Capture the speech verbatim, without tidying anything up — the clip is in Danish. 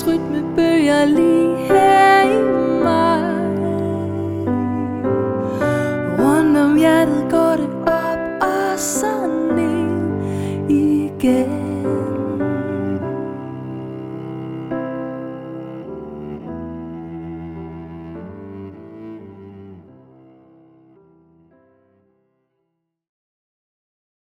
rytme bølger lige her i mig. Rundt om hjertet går det op og så ned igen.